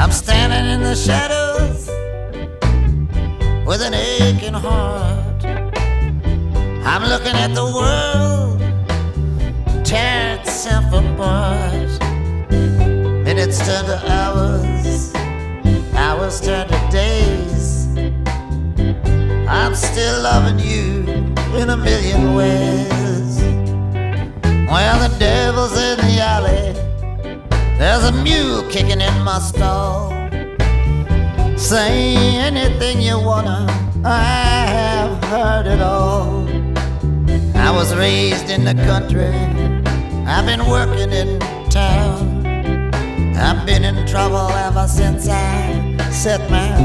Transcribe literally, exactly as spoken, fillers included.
I'm standing in the shadows with an aching heart. I'm looking at the world tear itself apart. Minutes turn to hours, hours turn to days. I'm still loving you in a million ways. Well, the devil's in the alley, there's a mule kicking in my stall. Say anything you wanna, I have heard it all. I was raised in the country, I've been working in town. I've been in trouble ever since I set my